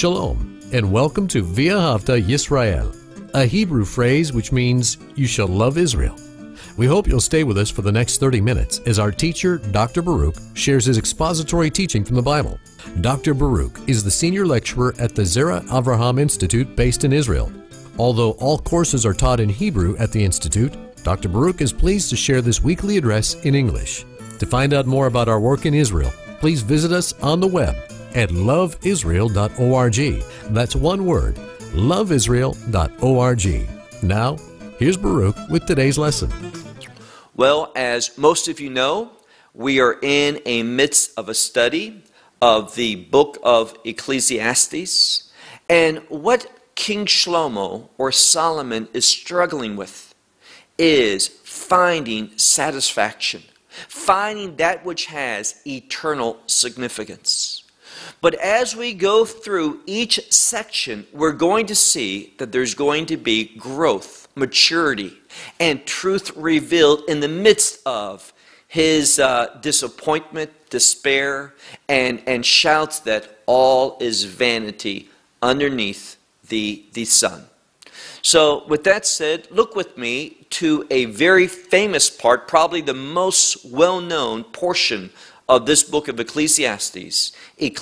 Shalom, and welcome to V'ahavta Yisrael, a Hebrew phrase which means, you shall love Israel. We hope you'll stay with us for the next 30 minutes as our teacher, Dr. Baruch, shares his expository teaching from the Bible. Dr. Baruch is the senior lecturer at the Zera Avraham Institute based in Israel. Although all courses are taught in Hebrew at the Institute, Dr. Baruch is pleased to share this weekly address in English. To find out more about our work in Israel, please visit us on the web at loveisrael.org. That's one word, loveisrael.org. Now, here's Baruch with today's lesson. Well, as most of you know, we are in a midst of a study of the book of Ecclesiastes, and what King Shlomo or Solomon is struggling with is finding satisfaction, finding that which has eternal significance. But as we go through each section, we're going to see that there's going to be growth, maturity, and truth revealed in the midst of his disappointment, despair, and shouts that all is vanity underneath the sun. So with that said, look with me to a very famous part, probably the most well-known portion of this book of Ecclesiastes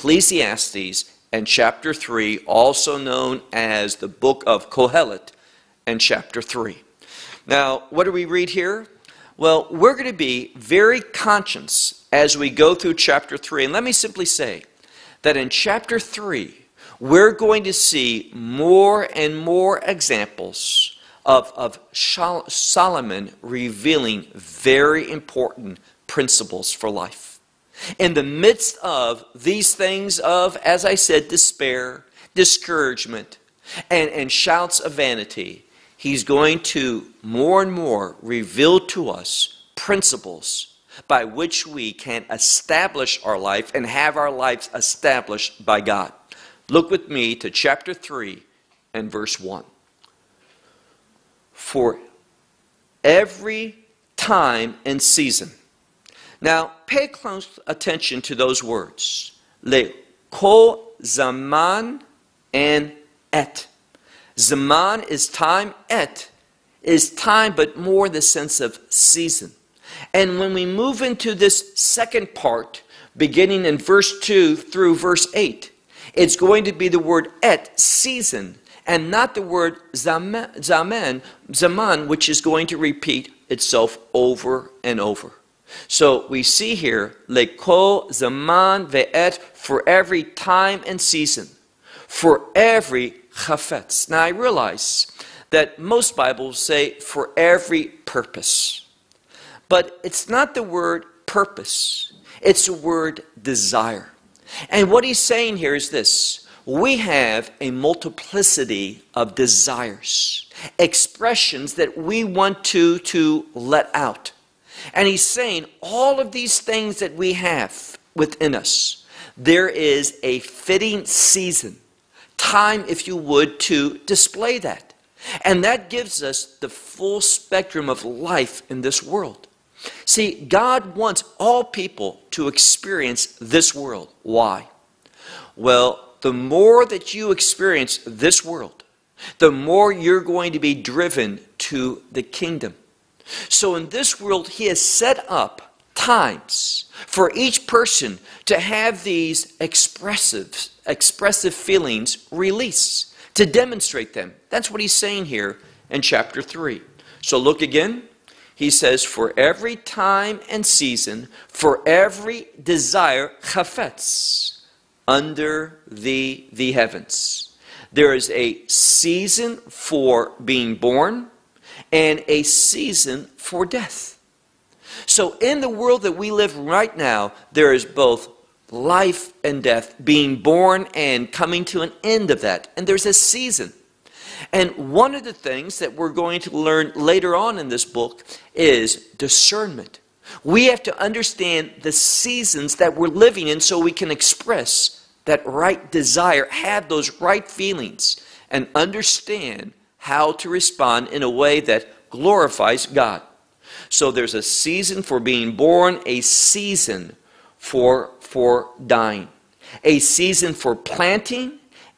and chapter 3, also known as the book of Kohelet and chapter 3. Now, what do we read here? Well, we're going to be very conscious as we go through chapter 3. And let me simply say that in chapter 3, we're going to see more and more examples of Solomon revealing very important principles for life. In the midst of these things of, as I said, despair, discouragement, and shouts of vanity, he's going to more and more reveal to us principles by which we can establish our life and have our lives established by God. Look with me to chapter 3 and verse 1. For every time and season. Now, pay close attention to those words. Le kol zaman and et. Zaman is time, et is time, but more in the sense of season. And when we move into this second part, beginning in verse 2 through verse 8, it's going to be the word et, season, and not the word zaman, which is going to repeat itself over and over. So we see here, lekol zaman ve'et, for every time and season, for every chafetz. Now I realize that most Bibles say for every purpose. But it's not the word purpose. It's the word desire. And what he's saying here is this. We have a multiplicity of desires, expressions that we want to let out. And he's saying all of these things that we have within us, there is a fitting season, time, if you would, to display that. And that gives us the full spectrum of life in this world. See, God wants all people to experience this world. Why? Well, the more that you experience this world, the more you're going to be driven to the kingdom. So in this world, he has set up times for each person to have these expressive feelings released, to demonstrate them. That's what he's saying here in chapter 3. So look again. He says, for every time and season, for every desire, chafetz, under the heavens. There is a season for being born, and a season for death. So in the world that we live right now, there is both life and death, being born and coming to an end of that. And there's a season. And one of the things that we're going to learn later on in this book is discernment. We have to understand the seasons that we're living in so we can express that right desire, have those right feelings, and understand how to respond in a way that glorifies God. So there's a season for being born, a season for dying, a season for planting,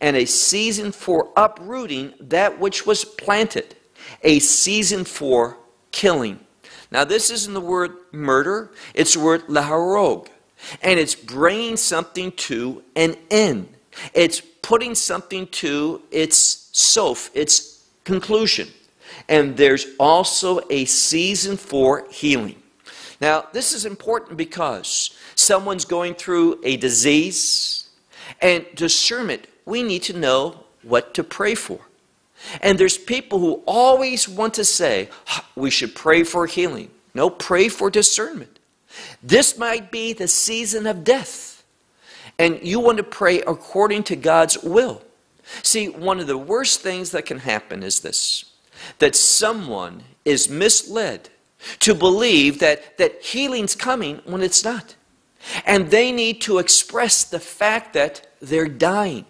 and a season for uprooting that which was planted, a season for killing. Now this isn't the word murder, it's the word laharog, and it's bringing something to an end. It's putting something to its sof, its conclusion. And there's also a season for healing. Now, this is important because someone's going through a disease, and discernment, we need to know what to pray for. And there's people who always want to say, we should pray for healing. No, pray for discernment. This might be the season of death, and you want to pray according to God's will. See, one of the worst things that can happen is this, that someone is misled to believe that healing's coming when it's not. And they need to express the fact that they're dying.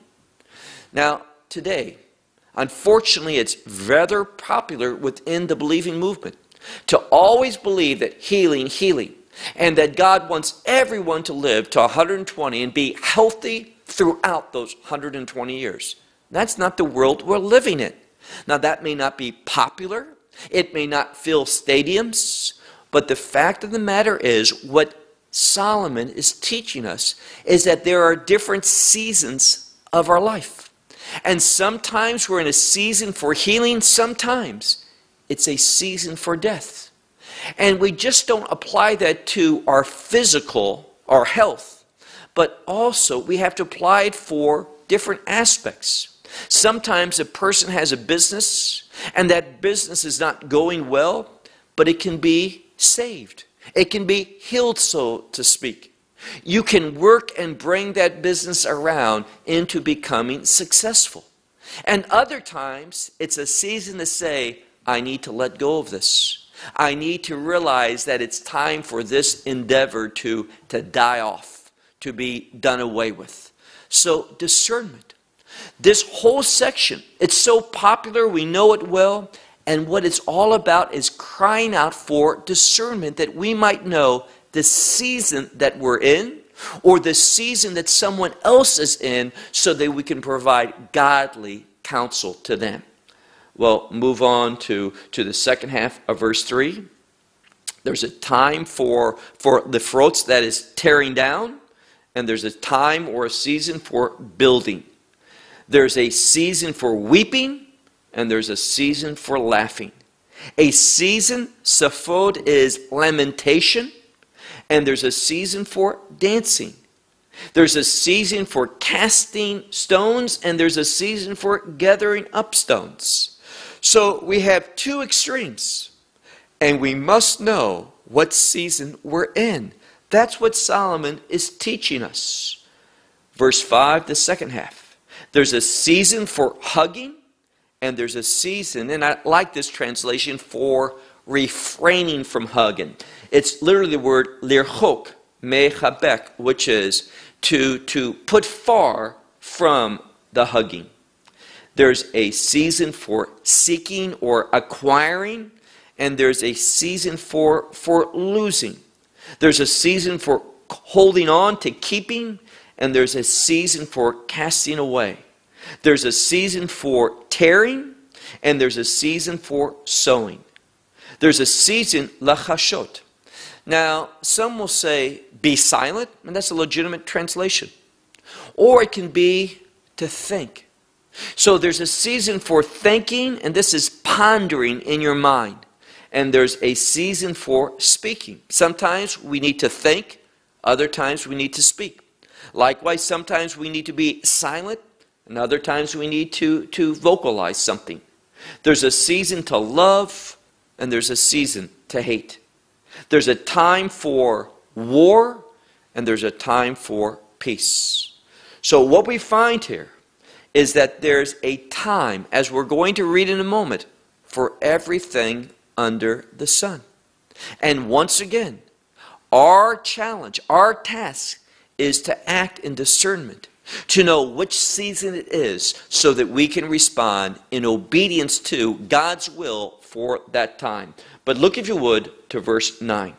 Now, today, unfortunately, it's rather popular within the believing movement to always believe that healing, and that God wants everyone to live to 120 and be healthy throughout those 120 years. That's not the world we're living in. Now, that may not be popular. It may not fill stadiums. But the fact of the matter is, what Solomon is teaching us is that there are different seasons of our life. And sometimes we're in a season for healing. Sometimes it's a season for death. And we just don't apply that to our physical, our health. But also we have to apply it for different aspects. Sometimes a person has a business, and that business is not going well, but it can be saved. It can be healed, so to speak. You can work and bring that business around into becoming successful. And other times, it's a season to say, I need to let go of this. I need to realize that it's time for this endeavor to die off, to be done away with. So, discernment. This whole section, it's so popular, we know it well, and what it's all about is crying out for discernment, that we might know the season that we're in, or the season that someone else is in, so that we can provide godly counsel to them. Well, move on to the second half of verse 3. There's a time for the frots, that is tearing down, and there's a time or a season for building. There's a season for weeping, and there's a season for laughing. A season, saphod, is lamentation, and there's a season for dancing. There's a season for casting stones, and there's a season for gathering up stones. So we have two extremes, and we must know what season we're in. That's what Solomon is teaching us. Verse 5, the second half. There's a season for hugging, and there's a season, and I like this translation, for refraining from hugging. It's literally the word lirchok, mechabek, which is to put far from the hugging. There's a season for seeking or acquiring, and there's a season for losing. There's a season for holding on to keeping, and there's a season for casting away. There's a season for tearing, and there's a season for sowing. There's a season, lachashot. Now, some will say, be silent, and that's a legitimate translation. Or it can be to think. So there's a season for thinking, and this is pondering in your mind. And there's a season for speaking. Sometimes we need to think, other times we need to speak. Likewise, sometimes we need to be silent, and other times we need to vocalize something. There's a season to love, and there's a season to hate. There's a time for war, and there's a time for peace. So what we find here is that there's a time, as we're going to read in a moment, for everything under the sun. And once again, our challenge, our task, is to act in discernment, to know which season it is, so that we can respond in obedience to God's will for that time. But look, if you would, to verse 9.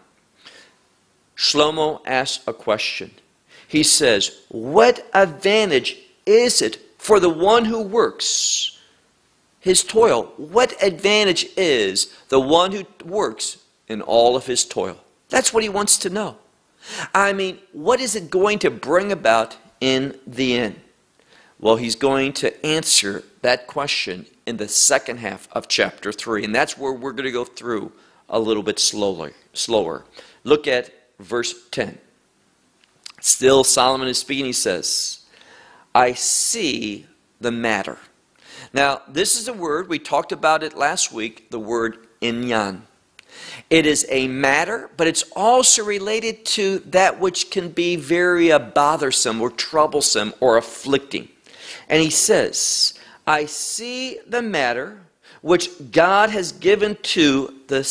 Shlomo asks a question. He says, what advantage is it for the one who works his toil. What advantage is the one who works in all of his toil? That's what he wants to know. I mean, what is it going to bring about in the end? Well, he's going to answer that question in the second half of chapter 3. And that's where we're going to go through a little bit slower. Look at verse 10. Still, Solomon is speaking. He says, I see the matter. Now, this is a word, we talked about it last week, the word inyan. It is a matter, but it's also related to that which can be very bothersome or troublesome or afflicting. And he says, I see the matter which God has given to the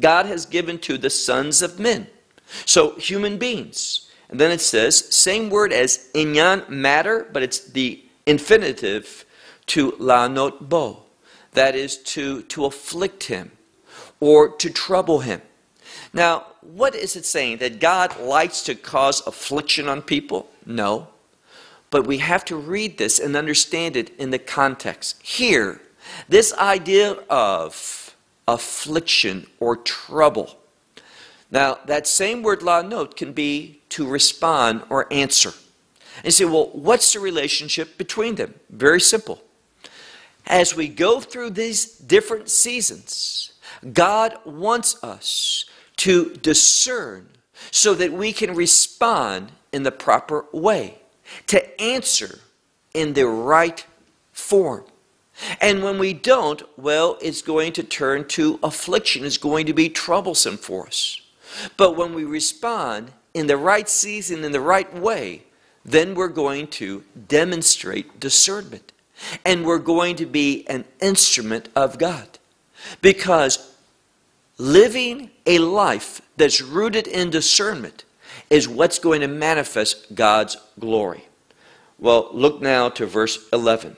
sons of men. So human beings. And then it says, same word as inyan, matter, but it's the infinitive to lanot bo. That is to afflict him or to trouble him. Now, what is it saying? That God likes to cause affliction on people? No. But we have to read this and understand it in the context. Here, this idea of affliction or trouble. Now, that same word lanot can be to respond or answer. And you say, well, what's the relationship between them? Very simple. As we go through these different seasons, God wants us to discern so that we can respond in the proper way, to answer in the right form. And when we don't, well, it's going to turn to affliction. It's going to be troublesome for us. But when we respond in the right season, in the right way, then we're going to demonstrate discernment. And we're going to be an instrument of God. Because living a life that's rooted in discernment is what's going to manifest God's glory. Well, look now to verse 11.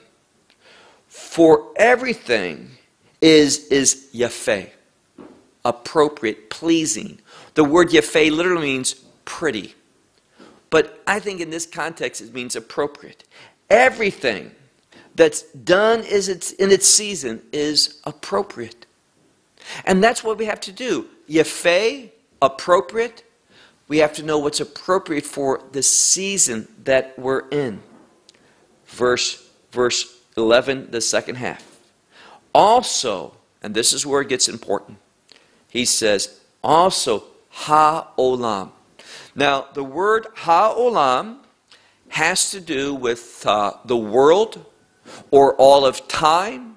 For everything is yafeh, appropriate, pleasing. The word yafeh literally means pretty. But I think in this context it means appropriate. Everything that's done in its season is appropriate. And that's what we have to do. Yafeh, appropriate. We have to know what's appropriate for the season that we're in. Verse 11, the second half. Also, and this is where it gets important, he says, also ha-olam. Now, the word ha-olam has to do with the world, or all of time,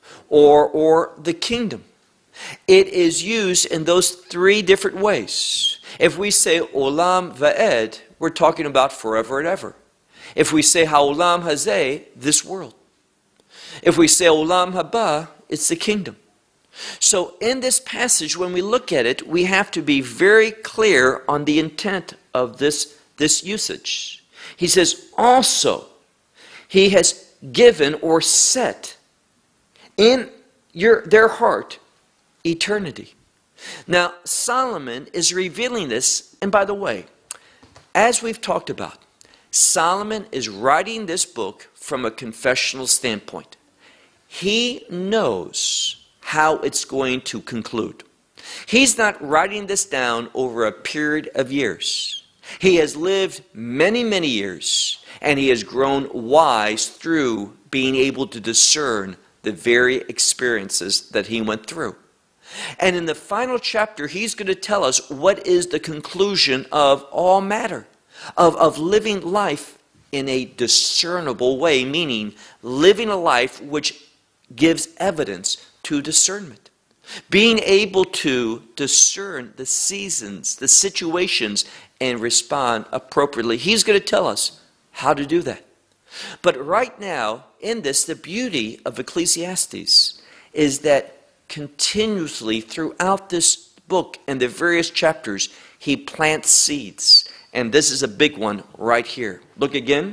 or the kingdom. It is used in those three different ways. If we say olam va'ed, we're talking about forever and ever. If we say ha'olam hazeh, this world. If we say olam haba, it's the kingdom. So in this passage, when we look at it, we have to be very clear on the intent of this usage. He says, also, he has given or set in their heart eternity. Now, Solomon is revealing this, and by the way, as we've talked about, Solomon is writing this book from a confessional standpoint. He knows how it's going to conclude. He's not writing this down over a period of years. He has lived many, many years, and he has grown wise through being able to discern the very experiences that he went through. And in the final chapter, he's going to tell us what is the conclusion of all matter, of living life in a discernible way, meaning living a life which gives evidence to discernment. Being able to discern the seasons, the situations, and respond appropriately. He's going to tell us how to do that. But right now, in this, the beauty of Ecclesiastes is that continuously throughout this book and the various chapters, he plants seeds. And this is a big one right here. Look again.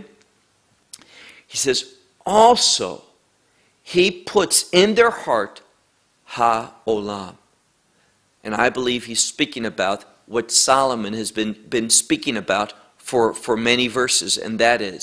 He says, also, he puts in their heart ha-olam. And I believe he's speaking about what Solomon has been speaking about for many verses, and that is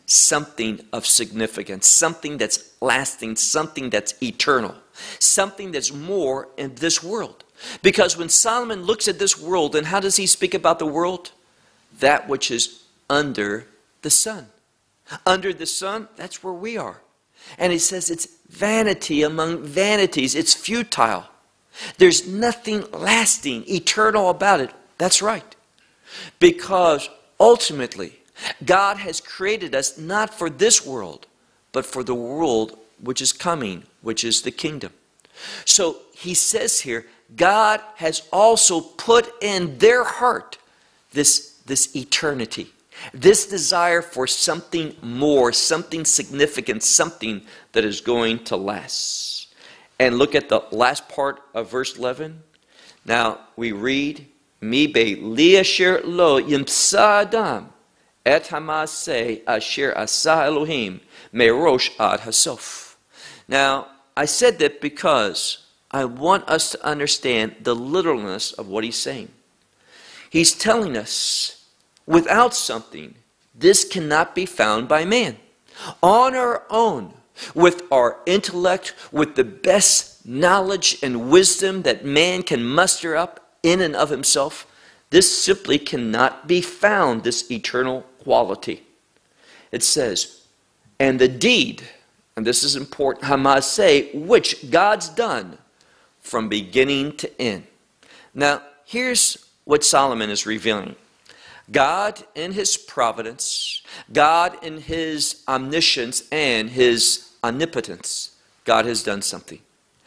something of significance, something that's lasting, something that's eternal, something that's more in this world. Because when Solomon looks at this world, and how does he speak about the world? That which is under the sun. Under the sun, that's where we are. And he says it's vanity among vanities. It's futile. There's nothing lasting, eternal about it. That's right. Because ultimately, God has created us not for this world, but for the world which is coming, which is the kingdom. So he says here, God has also put in their heart this eternity, this desire for something more, something significant, something that is going to last. And look at the last part of verse 11. Now we read, Mi be li asher lo yimsa adam et hamaseh asher asa Elohim merosh ad hasof. Now I said that because I want us to understand the literalness of what he's saying. He's telling us, without something, this cannot be found by man. On our own, with our intellect, with the best knowledge and wisdom that man can muster up in and of himself, this simply cannot be found, this eternal quality. It says, and the deed, and this is important, hamaseh, which God's done from beginning to end. Now, here's what Solomon is revealing. God in his providence, God in his omniscience and his omnipotence, God has done something.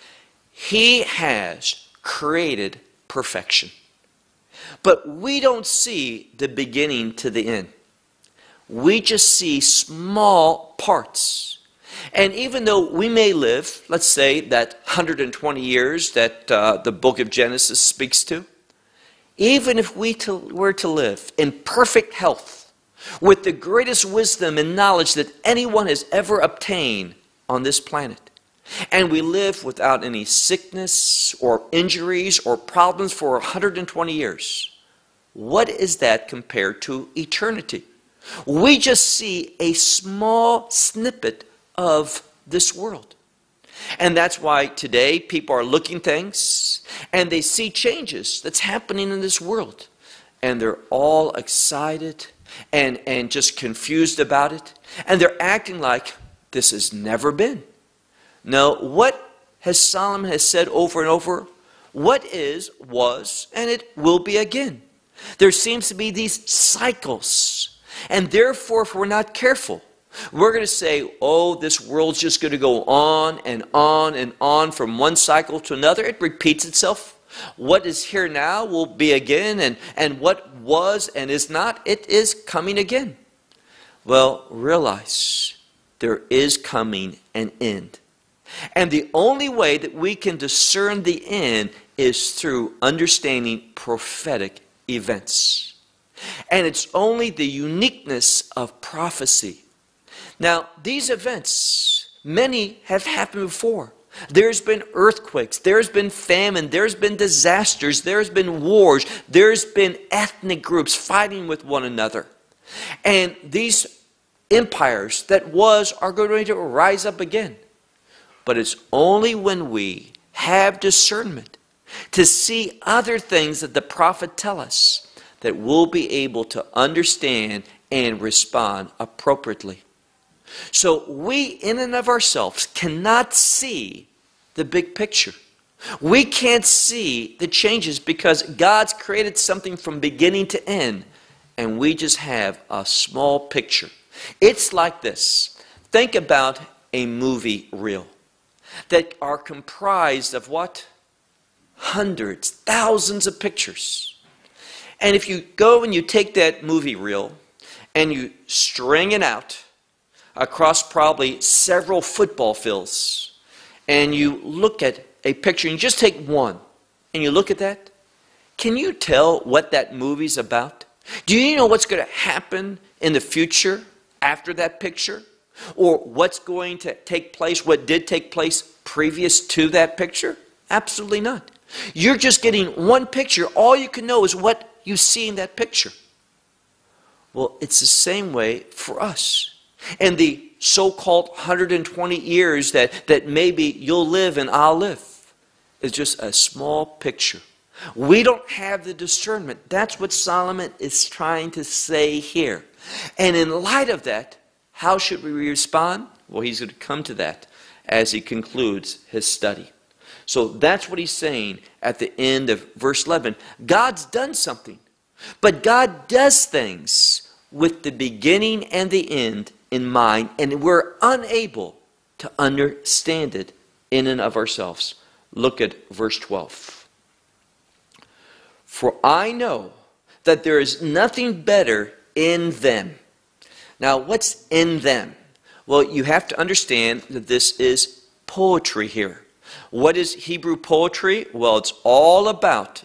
He has created perfection. But we don't see the beginning to the end. We just see small parts. And even though we may live, let's say, that 120 years that the book of Genesis speaks to, even if we were to live in perfect health, with the greatest wisdom and knowledge that anyone has ever obtained on this planet, and we live without any sickness or injuries or problems for 120 years, what is that compared to eternity? We just see a small snippet of this world. And that's why today people are looking things and they see changes that's happening in this world. And they're all excited and just confused about it. And they're acting like this has never been. No, what has Solomon has said over and over? What is, was, and it will be again. There seems to be these cycles. And therefore, if we're not careful, we're going to say, oh, this world's just going to go on and on and on from one cycle to another. It repeats itself. What is here now will be again, and what was and is not, it is coming again. Well, realize there is coming an end. And the only way that we can discern the end is through understanding prophetic events. And it's only the uniqueness of prophecy. Now, these events, many have happened before. There's been earthquakes, there's been famine, there's been disasters, there's been wars, there's been ethnic groups fighting with one another. And these empires that are going to rise up again. But it's only when we have discernment to see other things that the prophet tell us that we'll be able to understand and respond appropriately. So we, in and of ourselves, cannot see the big picture. We can't see the changes because God's created something from beginning to end, and we just have a small picture. It's like this. Think about a movie reel that are comprised of what? Hundreds, thousands of pictures. And if you go and you take that movie reel and you string it out across probably several football fields, and you look at a picture, and you just take one, and you look at that, can you tell what that movie's about? Do you know what's going to happen in the future after that picture? Or what's going to take place, what did take place previous to that picture? Absolutely not. You're just getting one picture. All you can know is what you see in that picture. Well, it's the same way for us. and the so-called 120 years that maybe you'll live and I'll live is just a small picture. We don't have the discernment. That's what Solomon is trying to say here. And in light of that, how should we respond? Well, he's going to come to that as he concludes his study. So that's what he's saying at the end of verse 11. God's done something, but God does things with the beginning and the end in mind, and we're unable to understand it in and of ourselves. Look at verse 12. For I know that there is nothing better in them. Now, what's in them? Well, you have to understand that this is poetry here. What is Hebrew poetry? Well, it's all about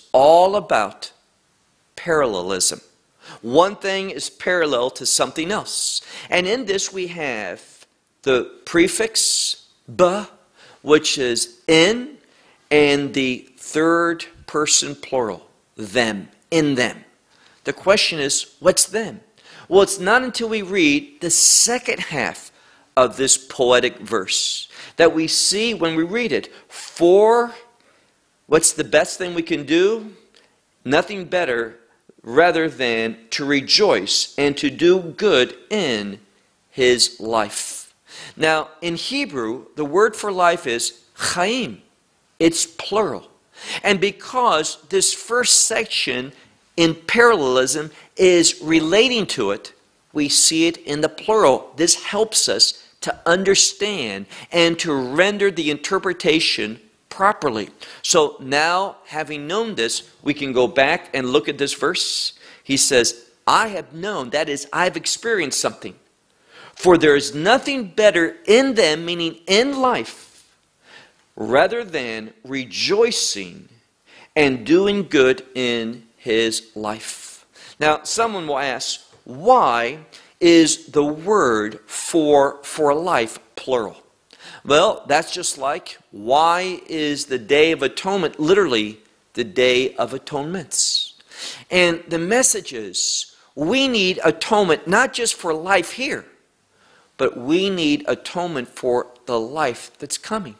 parallelism. One thing is parallel to something else. And in this we have the prefix ba, which is in, and the third person plural, them, in them. The question is, what's them? Well, it's not until we read the second half of this poetic verse that we see when we read it. For what's the best thing we can do? Nothing better rather than to rejoice and to do good in his life. Now, in Hebrew, the word for life is chaim. It's plural. And because this first section in parallelism is relating to it, we see it in the plural. This helps us to understand and to render the interpretation properly. So now, having known this, we can go back and look at this verse. He says, I have known, that is, I've experienced something. For there is nothing better in them, meaning in life, rather than rejoicing and doing good in his life. Now, someone will ask, why is the word for life plural? Well, that's just like, why is the Day of Atonement literally the Day of Atonements? And the message is, we need atonement not just for life here, but we need atonement for the life that's coming.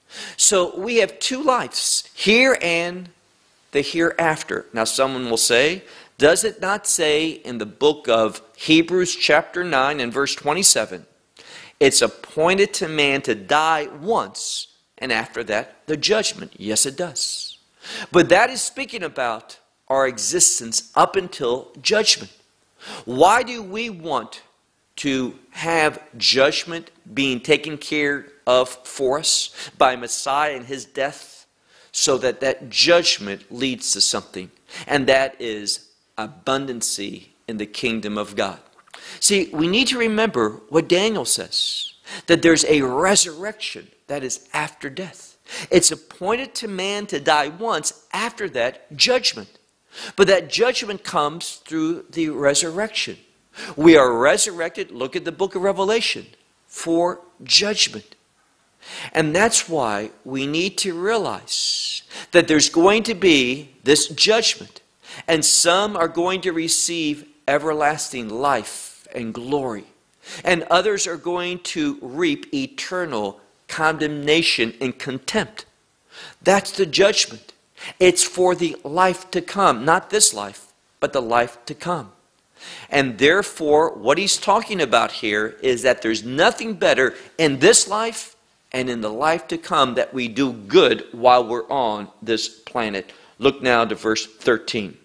So we have two lives, here and the hereafter. Now someone will say, does it not say in the book of Hebrews chapter 9 and verse 27, it's appointed to man to die once, and after that, the judgment? Yes, it does. But that is speaking about our existence up until judgment. Why do we want to have judgment being taken care of for us by Messiah and his death? So that that judgment leads to something, and that is abundancy in the kingdom of God. See, we need to remember what Daniel says, that there's a resurrection that is after death. It's appointed to man to die once, after that, judgment. But that judgment comes through the resurrection. We are resurrected, look at the book of Revelation, for judgment. And that's why we need to realize that there's going to be this judgment, and some are going to receive everlasting life and glory, and others are going to reap eternal condemnation and contempt. That's the judgment. It's for the life to come, not this life, but the life to come. And therefore, what he's talking about here is that there's nothing better in this life and in the life to come that we do good while we're on this planet. Look now to verse 13.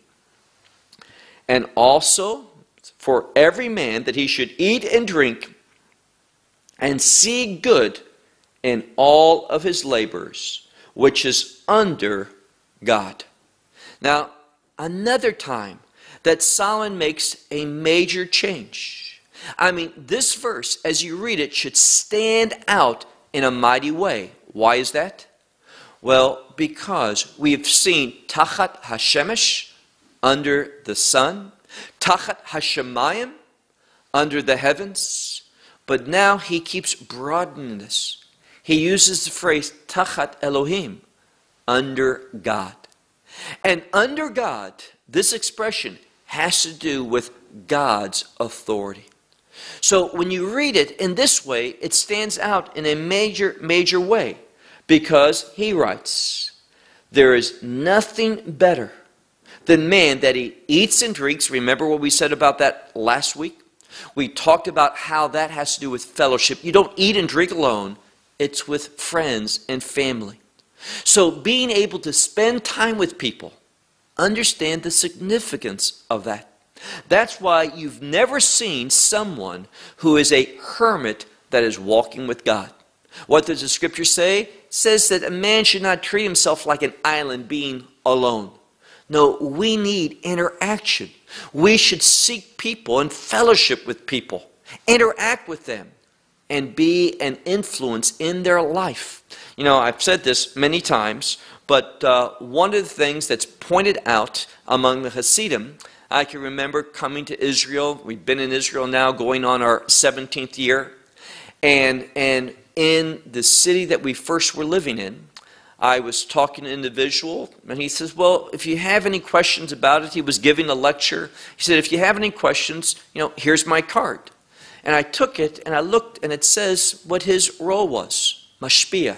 And also for every man that he should eat and drink and see good in all of his labors, which is under God. Now, another time that Solomon makes a major change. I mean, this verse, as you read it, should stand out in a mighty way. Why is that? Well, because we have seen Tachat Hashemesh, under the sun, Tachat Hashemayim, under the heavens, but now he keeps broadening this. He uses the phrase Tachat Elohim, under God. And under God, this expression has to do with God's authority. So when you read it in this way, it stands out in a major way, because he writes, there is nothing better than man that he eats and drinks. Remember what we said about that last week? We talked about how that has to do with fellowship. You don't eat and drink alone. It's with friends and family. So being able to spend time with people, understand the significance of that. That's why you've never seen someone who is a hermit that is walking with God. What does the scripture say? It says that a man should not treat himself like an island being alone. No, we need interaction. We should seek people and fellowship with people, interact with them, and be an influence in their life. You know, I've said this many times, but one of the things that's pointed out among the Hasidim, I can remember coming to Israel. We've been in Israel now going on our 17th year. And in the city that we first were living in, I was talking to an individual, and he says, well, if you have any questions about it, he was giving a lecture. He said, if you have any questions, here's my card. And I took it, and I looked, and it says what his role was, mashpia.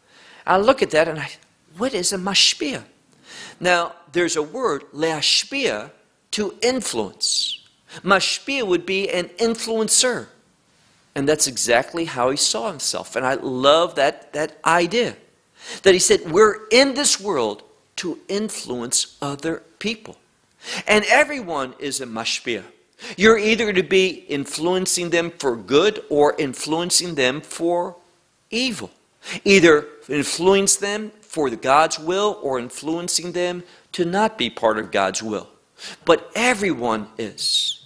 I look at that, and what is a mashpia? Now, there's a word, leashpia, to influence. Mashpia would be an influencer. And that's exactly how he saw himself. And I love that idea. That he said, we're in this world to influence other people. And everyone is a mashpia. You're either to be influencing them for good or influencing them for evil. Either influence them for God's will or influencing them to not be part of God's will. But everyone is.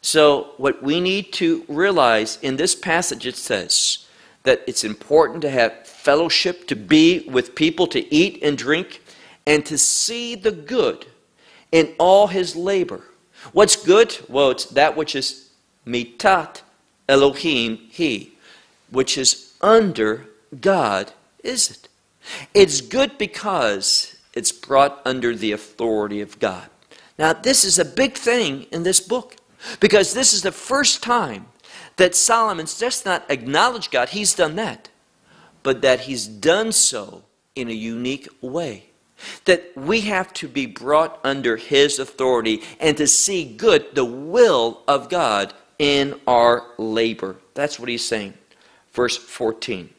So what we need to realize in this passage, it says that it's important to have fellowship, to be with people, to eat and drink, and to see the good in all his labor. What's good? Well, it's that which is mitat Elohim he, which is under God, is it? It's good because it's brought under the authority of God. Now, this is a big thing in this book, because this is the first time that Solomon's just not acknowledged God, he's done that, but that he's done so in a unique way. That we have to be brought under his authority and to see good, the will of God in our labor. That's what he's saying. Verse 14.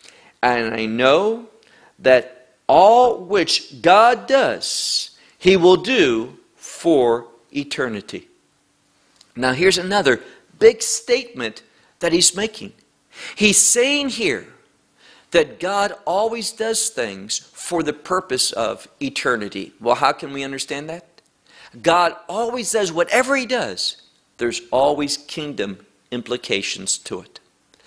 And I know that all which God does, he will do for eternity. Now here's another big statement that he's making. He's saying here that God always does things for the purpose of eternity. Well, how can we understand that? God always does whatever he does. There's always kingdom implications to it.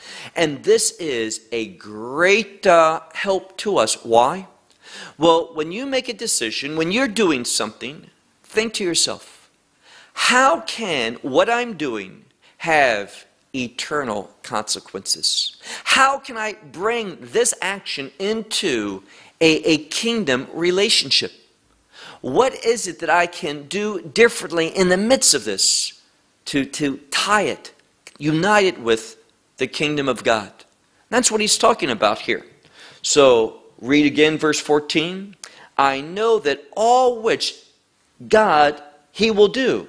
And this is a great help to us. Why? Well, when you make a decision, when you're doing something, think to yourself, how can what I'm doing have eternal consequences? How can I bring this action into a kingdom relationship? What is it that I can do differently in the midst of this to tie it, unite it with the kingdom of God? That's what he's talking about here. So read again verse 14. I know that all which God he will do,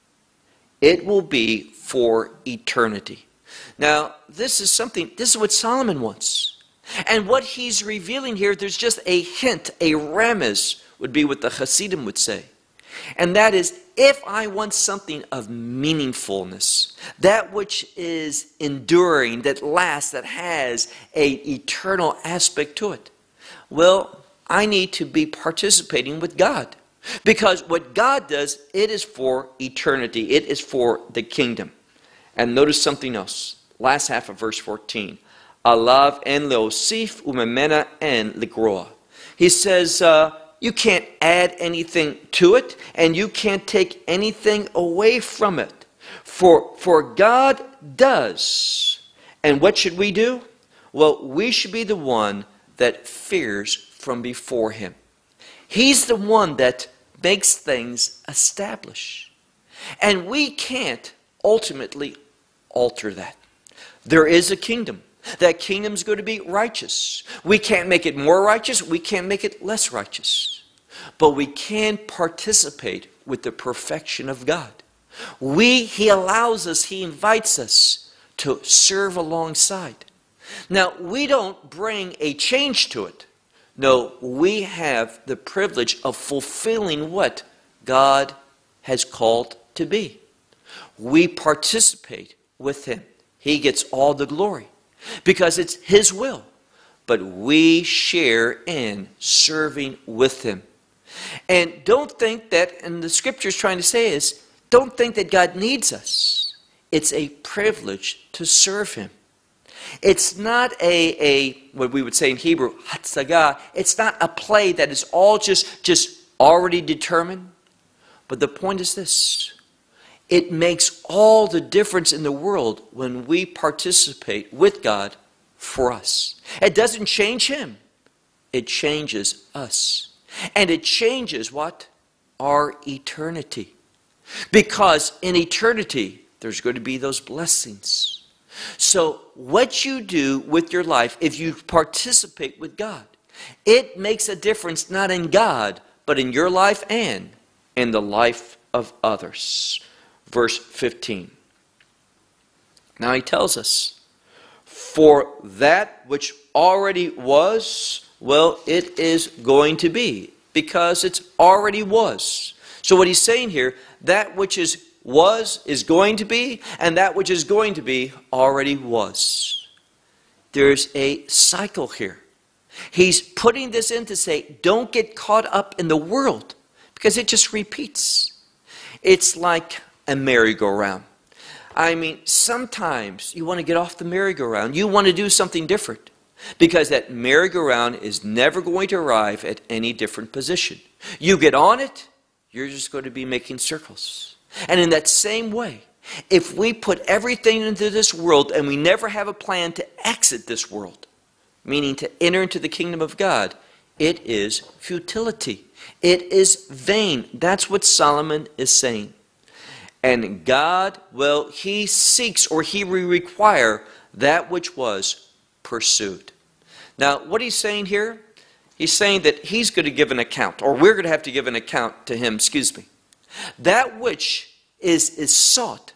it will be for eternity. Now, this is what Solomon wants. And what he's revealing here, there's just a hint, a remez would be what the Hasidim would say. And that is, if I want something of meaningfulness, that which is enduring, that lasts, that has an eternal aspect to it, well, I need to be participating with God. Because what God does, it is for eternity. It is for the kingdom. And notice something else. Last half of verse 14. Alav en leosif umemena en ligroa. He says, you can't add anything to it, and you can't take anything away from it. For God does. And what should we do? Well, we should be the one that fears from before him. He's the one that makes things establish. And we can't ultimately alter that. There is a kingdom. That kingdom is going to be righteous. We can't make it more righteous. We can't make it less righteous. But we can participate with the perfection of God. He allows us, He invites us to serve alongside. Now, we don't bring a change to it. No, we have the privilege of fulfilling what God has called to be. We participate with Him. He gets all the glory because it's His will. But we share in serving with Him. And don't think that, and the Scripture is trying to say is, don't think that God needs us. It's a privilege to serve Him. It's not what we would say in Hebrew, hatzagah. It's not a play that is all just already determined. But the point is this. It makes all the difference in the world when we participate with God for us. It doesn't change Him. It changes us. And it changes what? Our eternity. Because in eternity, there's going to be those blessings. So what you do with your life, if you participate with God, it makes a difference not in God, but in your life and in the life of others. Verse 15. Now he tells us, for that which already was, well, it is going to be, because it's already was. So what he's saying here, that which was is going to be, and that which is going to be already was. There's a cycle here. He's putting this in to say, don't get caught up in the world, because it just repeats. It's like a merry-go-round. I mean, sometimes you want to get off the merry-go-round. You want to do something different, because that merry-go-round is never going to arrive at any different position. You get on it, you're just going to be making circles. And in that same way, if we put everything into this world and we never have a plan to exit this world, meaning to enter into the kingdom of God, it is futility. It is vain. That's what Solomon is saying. And God, well, He seeks, or He will require that which was pursued. Now, what he's saying here, he's saying that He's going to give an account, or we're going to have to give an account to Him, That which is sought,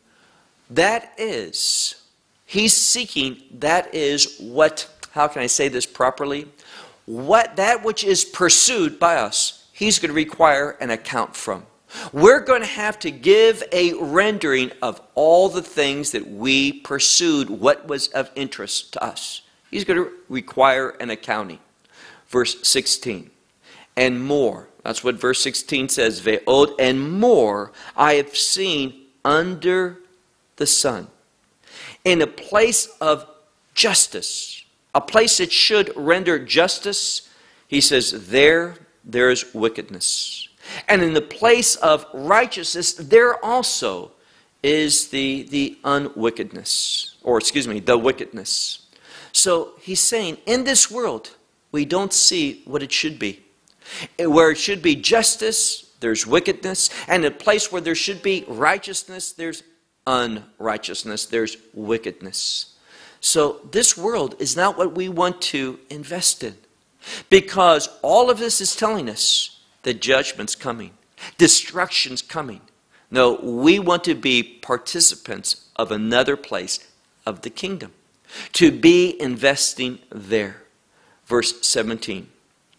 that is, He's seeking, that is what, how can I say this properly? That which is pursued by us, He's going to require an account from. We're going to have to give a rendering of all the things that we pursued, what was of interest to us. He's going to require an accounting. Verse 16. And more. That's what verse 16 says. Ve'od, and more I have seen under the sun. In a place of justice, a place that should render justice, he says, there's wickedness. And in the place of righteousness, there also is the unwickedness, or the wickedness. So he's saying, in this world, we don't see what it should be. Where it should be justice, there's wickedness. And in a place where there should be righteousness, there's unrighteousness, there's wickedness. So this world is not what we want to invest in. Because all of this is telling us that judgment's coming. Destruction's coming. No, we want to be participants of another place of the kingdom. To be investing there. Verse 17.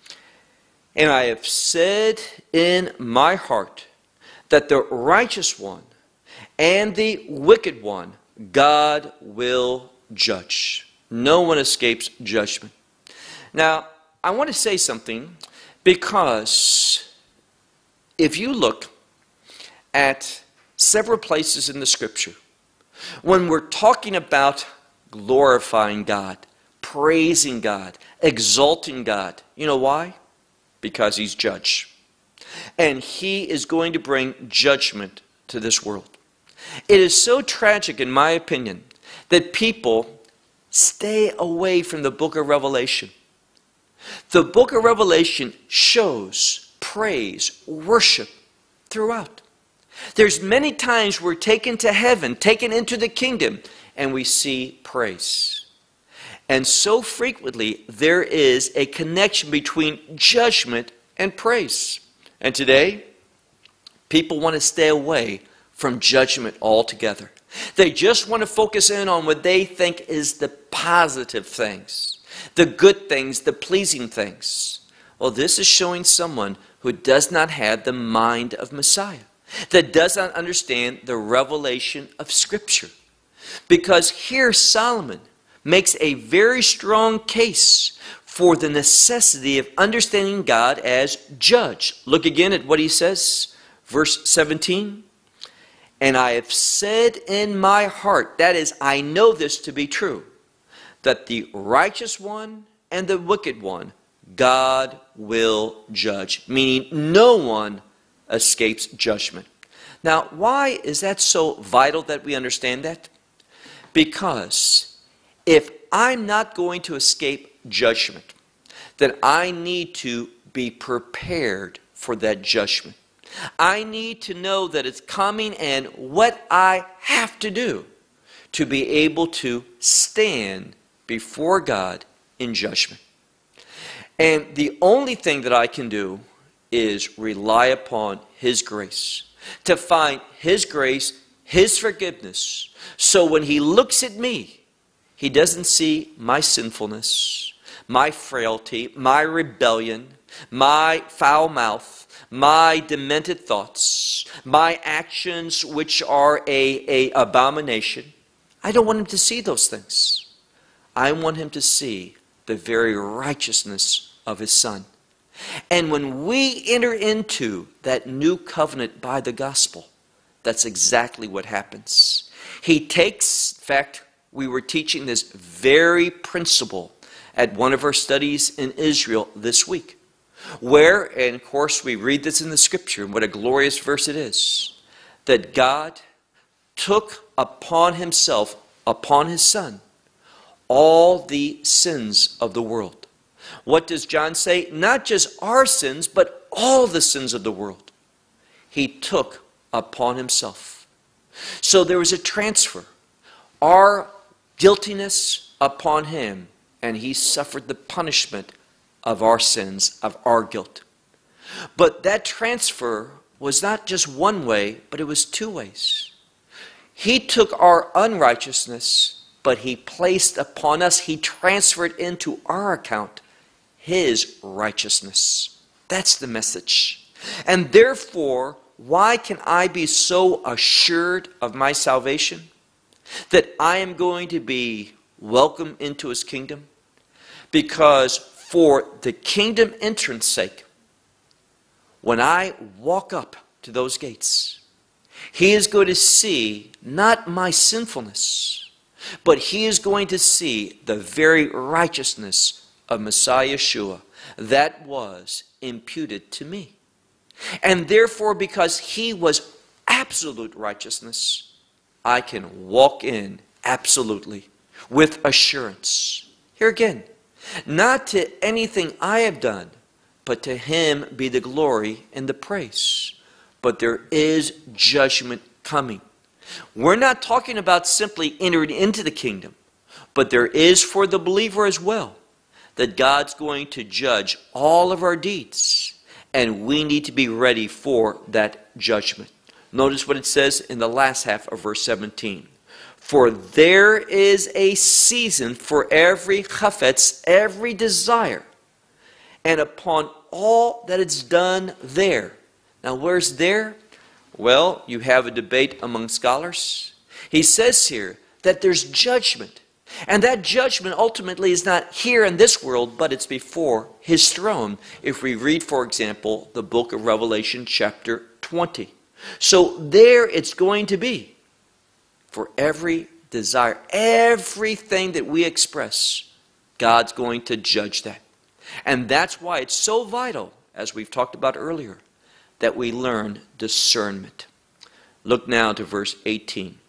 And I have said in my heart that the righteous one and the wicked one God will judge. No one escapes judgment. Now, I want to say something, because if you look at several places in the Scripture, when we're talking about glorifying God, praising God, exalting God, you know why? Because He's judge. And He is going to bring judgment to this world. It is so tragic, in my opinion, that people stay away from the book of Revelation. The book of Revelation shows praise, worship throughout. There's many times we're taken to heaven, taken into the kingdom, and we see praise. And so frequently, there is a connection between judgment and praise. And today, people want to stay away from judgment altogether. They just want to focus in on what they think is the positive things, the good things, the pleasing things. Well, this is showing someone who does not have the mind of Messiah, that does not understand the revelation of Scripture. Because here Solomon makes a very strong case for the necessity of understanding God as judge. Look again at what he says, verse 17. And I have said in my heart, that is, I know this to be true, that the righteous one and the wicked one God will judge, meaning no one escapes judgment. Now, why is that so vital that we understand that? Because if I'm not going to escape judgment, then I need to be prepared for that judgment. I need to know that it's coming and what I have to do to be able to stand before God in judgment. And the only thing that I can do is rely upon His grace, to find His grace, His forgiveness. So when He looks at me, He doesn't see my sinfulness, my frailty, my rebellion, my foul mouth, my demented thoughts, my actions which are a abomination. I don't want Him to see those things. I want Him to see the very righteousness of His Son. And when we enter into that new covenant by the gospel, that's exactly what happens. He takes, in fact, we were teaching this very principle at one of our studies in Israel this week, where, and of course we read this in the Scripture, and what a glorious verse it is, that God took upon Himself, upon His Son, all the sins of the world. What does John say? Not just our sins, but all the sins of the world. He took upon Himself. So there was a transfer. Our guiltiness upon Him, and He suffered the punishment of our sins, of our guilt. But that transfer was not just one way, but it was two ways. He took our unrighteousness, but He placed upon us, He transferred into our account His righteousness. That's the message. And therefore, why can I be so assured of my salvation? That I am going to be welcomed into His kingdom? Because for the kingdom entrance sake, when I walk up to those gates, He is going to see not my sinfulness, but He is going to see the very righteousness of Messiah Yeshua that was imputed to me. And therefore, because He was absolute righteousness, I can walk in absolutely with assurance. Here again, not to anything I have done, but to Him be the glory and the praise. But there is judgment coming. We're not talking about simply entering into the kingdom, but there is for the believer as well, that God's going to judge all of our deeds, and we need to be ready for that judgment. Notice what it says in the last half of verse 17. For there is a season for every chafetz, every desire, and upon all that is done there. Now, where's there? Well, you have a debate among scholars. He says here that there's judgment. And that judgment ultimately is not here in this world, but it's before His throne. If we read, for example, the book of Revelation chapter 20. So there it's going to be for every desire, everything that we express, God's going to judge that. And that's why it's so vital, as we've talked about earlier, that we learn discernment. Look now to verse 18.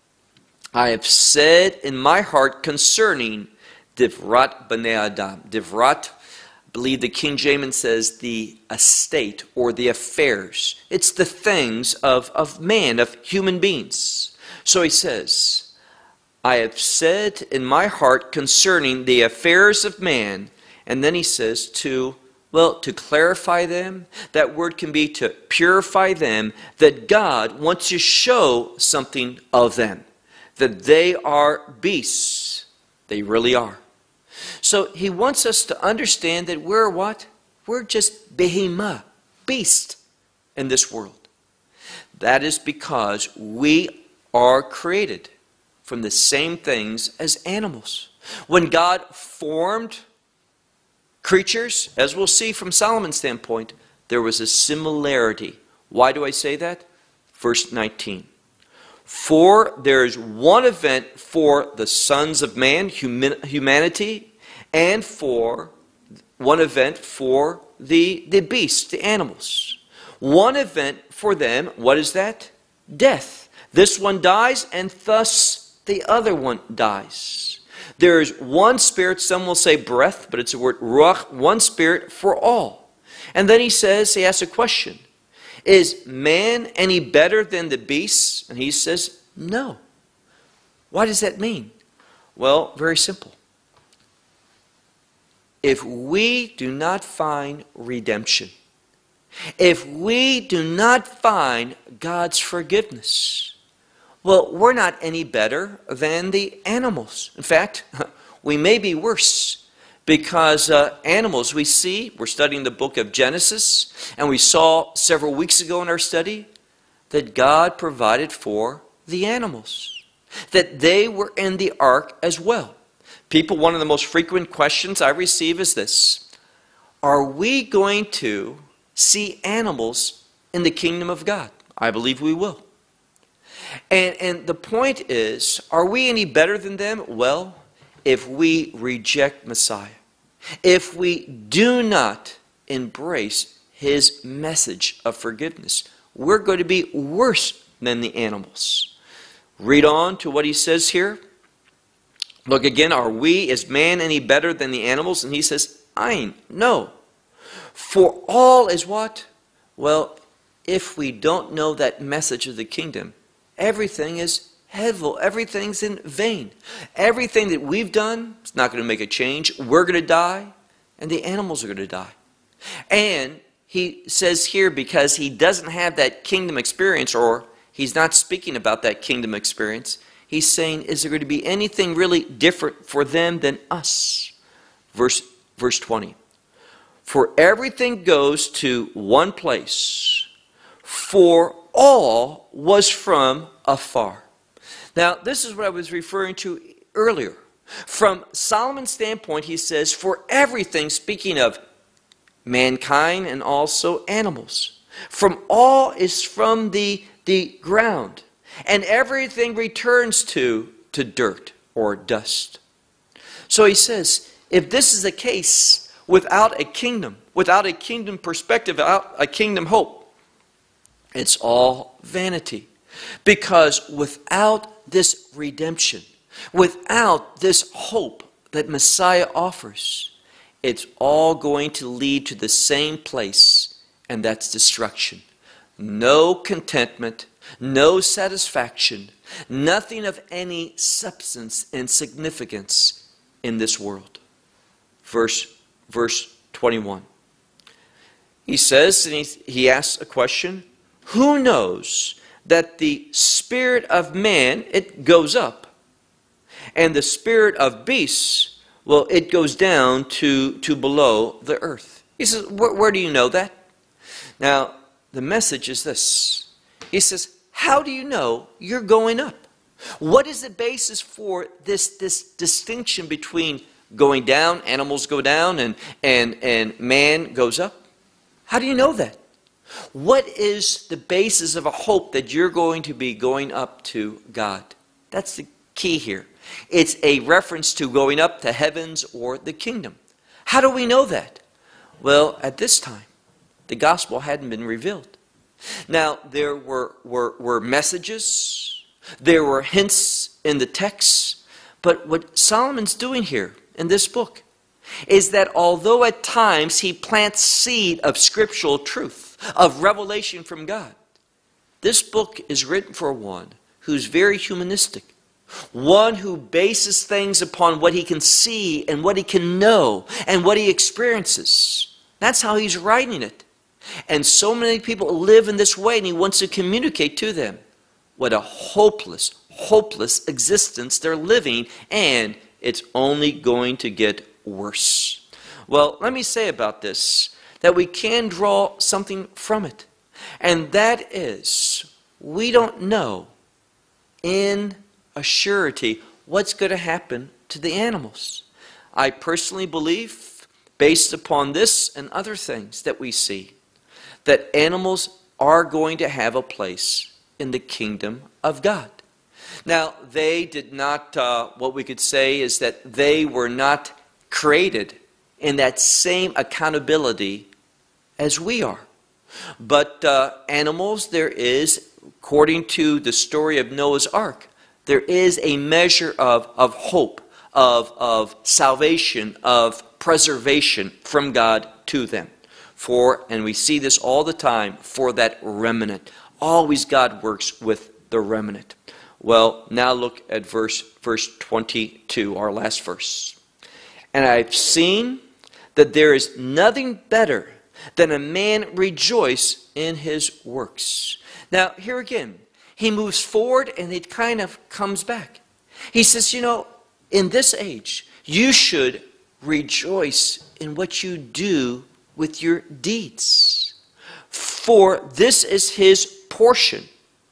I have said in my heart concerning Divrat B'nai Adam. Divrat believe the King James says the estate or the affairs. It's the things of man, of human beings. So he says, I have said in my heart concerning the affairs of man. And then he says to clarify them. That word can be to purify them, that God wants to show something of them, that they are beasts. They really are. So he wants us to understand that we're what? We're just behemoth, beast in this world. That is because we are created from the same things as animals. When God formed creatures, as we'll see from Solomon's standpoint, there was a similarity. Why do I say that? Verse 19. For there is one event for the sons of man, humanity, and for one event for the beasts, the animals. One event for them, what is that? Death. This one dies, and thus the other one dies. There is one spirit, some will say breath, but it's the word ruach, one spirit for all. And then he asks a question. Is man any better than the beasts? And he says, no. Why does that mean? Well, very simple. If we do not find redemption, if we do not find God's forgiveness, well, we're not any better than the animals. In fact, we may be worse because animals we see, we're studying the book of Genesis, and we saw several weeks ago in our study that God provided for the animals, that they were in the ark as well. People, one of the most frequent questions I receive is this: are we going to see animals in the kingdom of God? I believe we will. And the point is, are we any better than them? Well, if we reject Messiah, if we do not embrace his message of forgiveness, we're going to be worse than the animals. Read on to what he says here. Look again, are we, is man any better than the animals? And he says, Ein, no. For all is what? Well, if we don't know that message of the kingdom, everything is hevel. Everything's in vain. Everything that we've done is not going to make a change. We're going to die, and the animals are going to die. And he says here, because he doesn't have that kingdom experience, or he's not speaking about that kingdom experience, he's saying, is there going to be anything really different for them than us? Verse 20. For everything goes to one place, for all was from afar. Now, this is what I was referring to earlier. From Solomon's standpoint, he says, for everything, speaking of mankind and also animals, from all is from the ground, and everything returns to dirt or dust. So he says, if this is the case, without a kingdom perspective, without a kingdom hope, it's all vanity. Because without this redemption, without this hope that Messiah offers, it's all going to lead to the same place, and that's destruction. No contentment, no satisfaction, nothing of any substance and significance in this world. Verse 21. He says, and he asks a question, who knows that the spirit of man, it goes up, and the spirit of beasts, well, it goes down to below the earth. He says, where do you know that? Now, the message is this. He says, how do you know you're going up? What is the basis for this distinction between going down, animals go down, and man goes up? How do you know that? What is the basis of a hope that you're going to be going up to God? That's the key here. It's a reference to going up to heavens or the kingdom. How do we know that? Well, at this time, the gospel hadn't been revealed. Now, there were messages, there were hints in the text, but what Solomon's doing here in this book, is that although at times he plants seed of scriptural truth, of revelation from God, this book is written for one who's very humanistic, one who bases things upon what he can see and what he can know and what he experiences. That's how he's writing it. And so many people live in this way, and he wants to communicate to them what a hopeless, hopeless existence they're living, and it's only going to get worse. Well, let me say about this that we can draw something from it, and that is we don't know in a surety what's going to happen to the animals. I personally believe, based upon this and other things that we see, that animals are going to have a place in the kingdom of God. Now, they did not, what we could say is that they were not created in that same accountability as we are. But animals, there is, according to the story of Noah's Ark, there is a measure of hope, of salvation, of preservation from God to them. And we see this all the time, for that remnant. Always God works with the remnant. Well, now look at verse 22, our last verse. And I've seen that there is nothing better than a man rejoice in his works. Now, here again, he moves forward and it kind of comes back. He says, in this age, you should rejoice in what you do with your deeds. For this is his portion.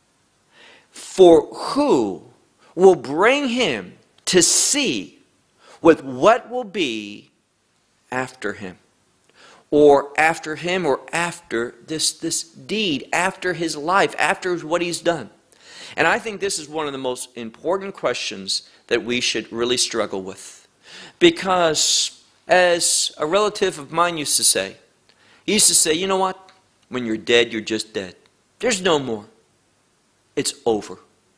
For who will bring him to see with what will be after him? Or after him, or after this deed, after his life, after what he's done. And I think this is one of the most important questions that we should really struggle with. Because as a relative of mine used to say, he used to say, you know what? When you're dead, you're just dead. There's no more. It's over.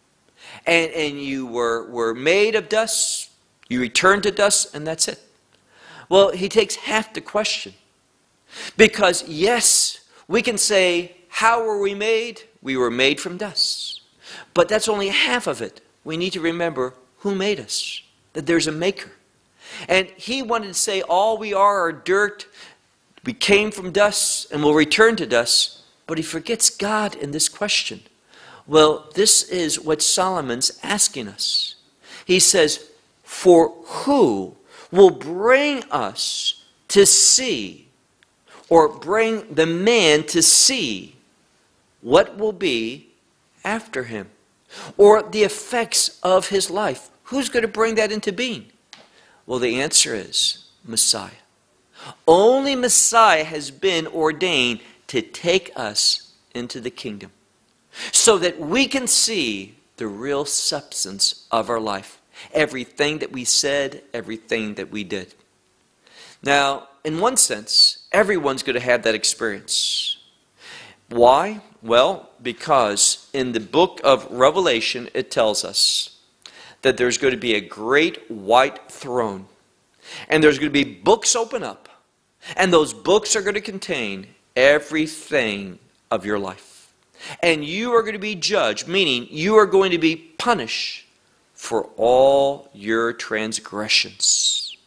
And you were made of dust, you return to dust, and that's it. Well, he takes half the question. Because yes, we can say, how were we made? We were made from dust. But that's only half of it. We need to remember who made us, that there's a maker. And he wanted to say all we are dirt, we came from dust and will return to dust, but he forgets God in this question. Well, this is what Solomon's asking us. He says, for who will bring us to see, or bring the man to see what will be after him, or the effects of his life? Who's going to bring that into being? Well, the answer is Messiah. Only Messiah has been ordained to take us into the kingdom so that we can see the real substance of our life. Everything that we said, everything that we did. Now, in one sense, everyone's going to have that experience. Why? Well, because in the book of Revelation, it tells us that there's going to be a great white throne. And there's going to be books open up. And those books are going to contain everything of your life. And you are going to be judged, meaning you are going to be punished for all your transgressions.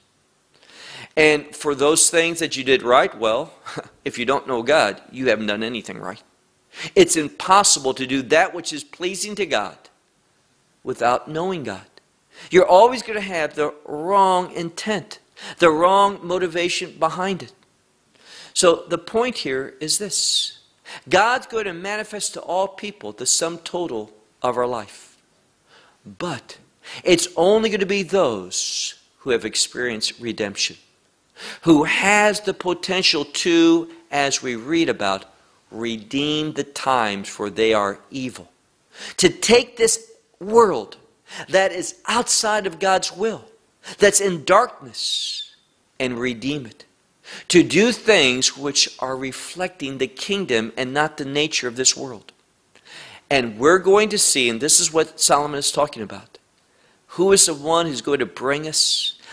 And for those things that you did right, well, if you don't know God, you haven't done anything right. It's impossible to do that which is pleasing to God without knowing God. You're always going to have the wrong intent, the wrong motivation behind it. So the point here is this. God's going to manifest to all people the sum total of our life. But it's only going to be those who have experienced redemption, who has the potential to, as we read about, redeem the times, for they are evil. To take this world that is outside of God's will, that's in darkness, and redeem it. To do things which are reflecting the kingdom and not the nature of this world. And we're going to see, and this is what Solomon is talking about, who is the one who's going to bring us?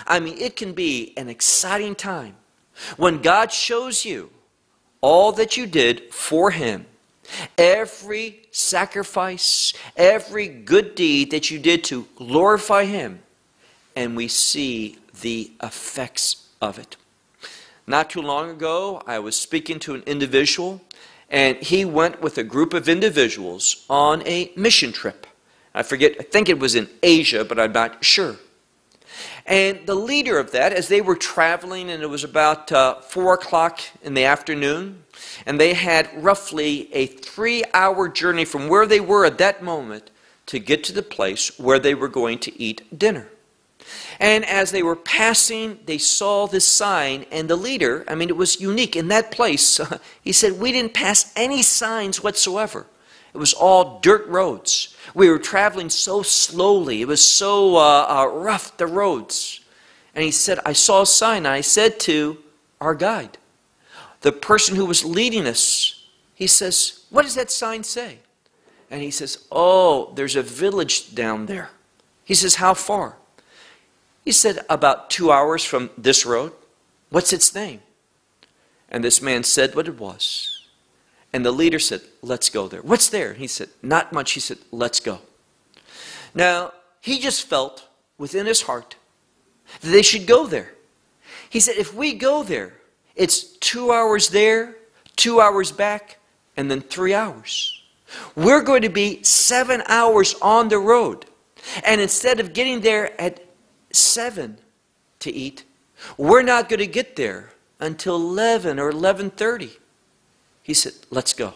I mean, it can be an exciting time when God shows you all that you did for Him. Every sacrifice, every good deed that you did to glorify Him. And we see the effects of it. Not too long ago, I was speaking to an individual, and he went with a group of individuals on a mission trip. I think it was in Asia, but I'm not sure. And the leader of that, as they were traveling, and it was about 4 o'clock in the afternoon, and they had roughly a 3-hour journey from where they were at that moment to get to the place where they were going to eat dinner. And as they were passing, they saw this sign, and the leader, I mean, it was unique in that place. He said, we didn't pass any signs whatsoever. It was all dirt roads. We were traveling so slowly. It was so rough, the roads. And he said, I saw a sign. And I said to our guide, the person who was leading us, he says, what does that sign say? And he says, oh, there's a village down there. He says, how far? He said, about 2 hours from this road. What's its name? And this man said what it was. And the leader said, let's go there. What's there? He said, not much. He said, let's go. Now, he just felt within his heart that they should go there. He said, if we go there, it's 2 hours there, 2 hours back, and then 3 hours. We're going to be 7 hours on the road. And instead of getting there at 7 to eat, we're not going to get there until 11 or 11:30. He said, let's go.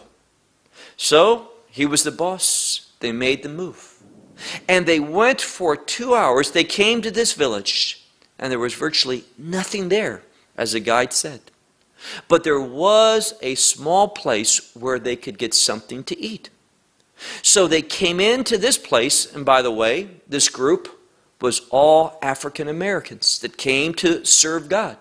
So he was the boss. They made the move. And they went for 2 hours. They came to this village, and there was virtually nothing there, as the guide said. But there was a small place where they could get something to eat. So they came into this place, and by the way, this group was all African Americans that came to serve God.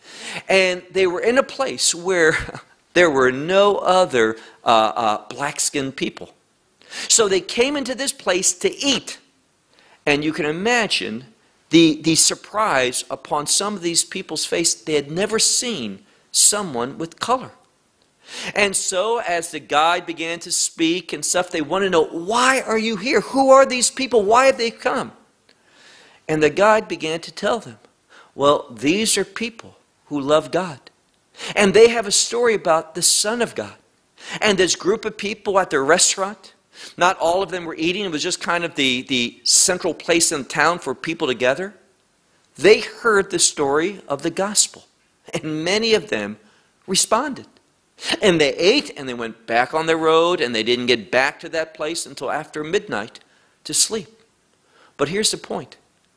And they were in a place where there were no other black-skinned people. So they came into this place to eat. And you can imagine the surprise upon some of these people's face. They had never seen someone with color. And so as the guide began to speak and stuff, they want to know, why are you here? Who are these people? Why have they come? And the guide began to tell them, well, these are people who love God. And they have a story about the Son of God. And this group of people at their restaurant, not all of them were eating. It was just kind of the central place in town for people to gather. They heard the story of the gospel. And many of them responded. And they ate and they went back on the road, and they didn't get back to that place until after midnight to sleep. But here's the point.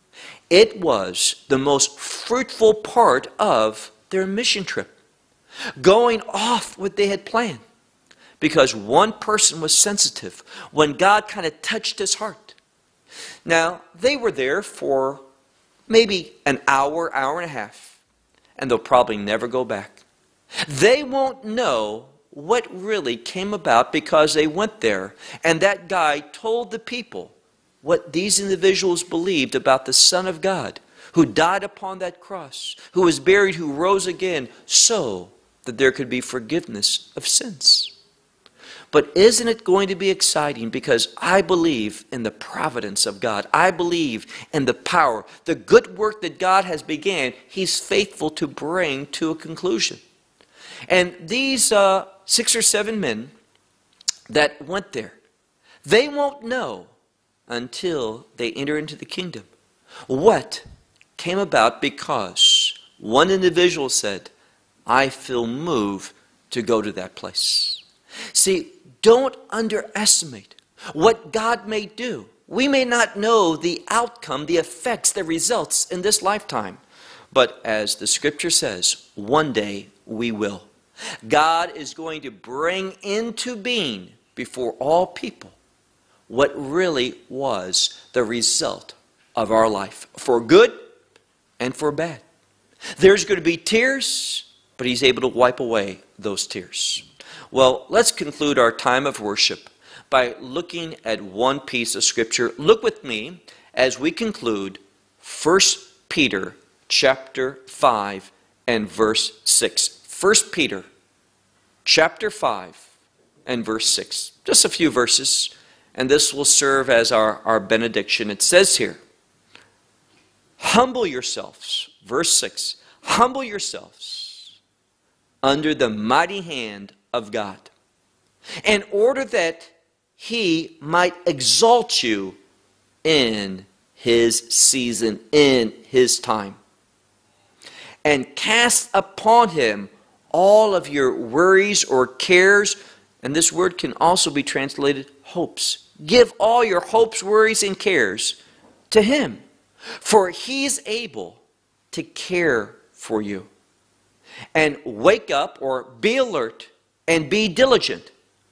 It was the most fruitful part of their mission trip, going off what they had planned, because one person was sensitive when God kind of touched his heart. Now, they were there for maybe an hour, hour and a half, and they'll probably never go back. They won't know what really came about because they went there, and that guy told the people what these individuals believed about the Son of God, who died upon that cross, who was buried, who rose again, so that there could be forgiveness of sins. But isn't it going to be exciting? Because I believe in the providence of God. I believe in the power. The good work that God has began, He's faithful to bring to a conclusion. And these 6 or 7 men that went there, they won't know until they enter into the kingdom what came about, because one individual said, I feel moved to go to that place. See, don't underestimate what God may do. We may not know the outcome, the effects, the results in this lifetime. But as the scripture says, one day we will. God is going to bring into being before all people what really was the result of our life, for good and for bad. There's going to be tears, but He's able to wipe away those tears. Well, let's conclude our time of worship by looking at one piece of Scripture. Look with me as we conclude 1 Peter chapter 5 and verse 6. 1 Peter chapter 5 and verse 6. Just a few verses, and this will serve as our benediction. It says here, humble yourselves, verse 6, humble yourselves under the mighty hand of God, in order that He might exalt you in His season, in His time, and cast upon Him all of your worries or cares, and this word can also be translated hopes. Give all your hopes, worries, and cares to Him, for He is able to care for you. And wake up, or be alert, and be diligent,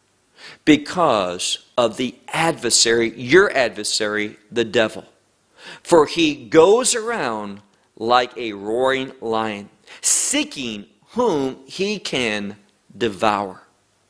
because of the adversary, your adversary, the devil. For he goes around like a roaring lion, seeking whom he can devour.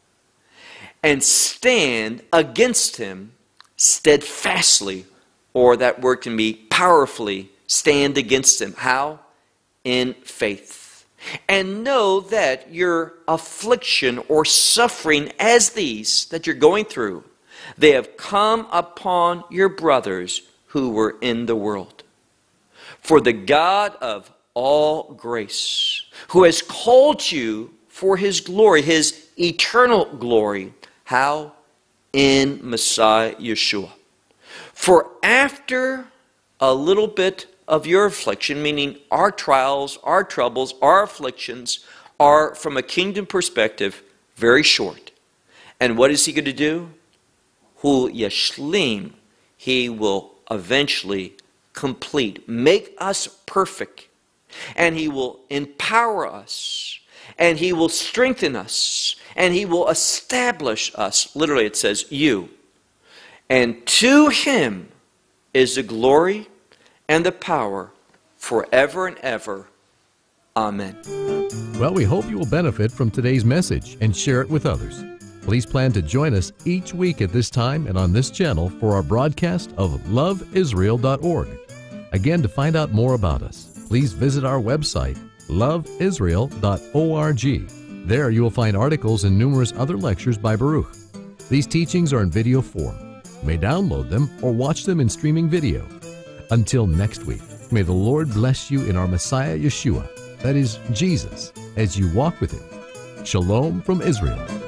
And stand against him steadfastly, or that word can be powerfully, stand against him. How? In faith. And know that your affliction or suffering as these that you're going through, they have come upon your brothers who were in the world. For the God of all grace, who has called you for His glory, His eternal glory, how? In Messiah Yeshua. For after a little bit of your affliction, meaning our trials, our troubles, our afflictions, are, from a kingdom perspective, very short. And what is He going to do? Hu yashlim, He will eventually complete, make us perfect, and He will empower us, and He will strengthen us, and He will establish us. Literally it says you. And to Him is the glory and the power forever and ever. Amen. Well, we hope you will benefit from today's message and share it with others. Please plan to join us each week at this time and on this channel for our broadcast of loveisrael.org. Again, to find out more about us, please visit our website, loveisrael.org. There you will find articles and numerous other lectures by Baruch. These teachings are in video form. You may download them or watch them in streaming video. Until next week, may the Lord bless you in our Messiah Yeshua, that is Jesus, as you walk with Him. Shalom from Israel.